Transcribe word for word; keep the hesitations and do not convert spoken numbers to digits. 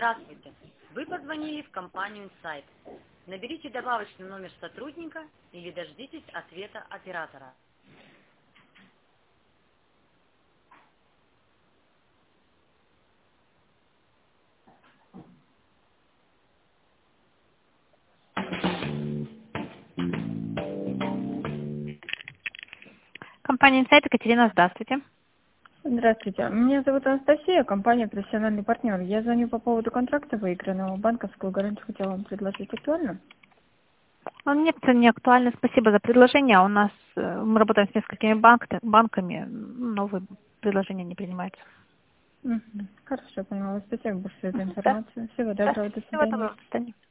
Здравствуйте. Вы позвонили в компанию Insight. Наберите добавочный номер сотрудника или дождитесь ответа оператора. Компания Insight, Екатерина, здравствуйте. Здравствуйте. Меня зовут Анастасия, компания «Профессиональный партнер». Я звоню по поводу контракта выигранного. Банковскую гарантию хотела вам предложить. Актуально? Он нет, не актуально. Спасибо за предложение. У нас э, мы работаем с несколькими банк, банками, новые предложения не принимаются. Угу. Хорошо, поняла. Спасибо большое за Да. информацию. Всего Да. доброго. До Всего свидания. доброго. До свидания.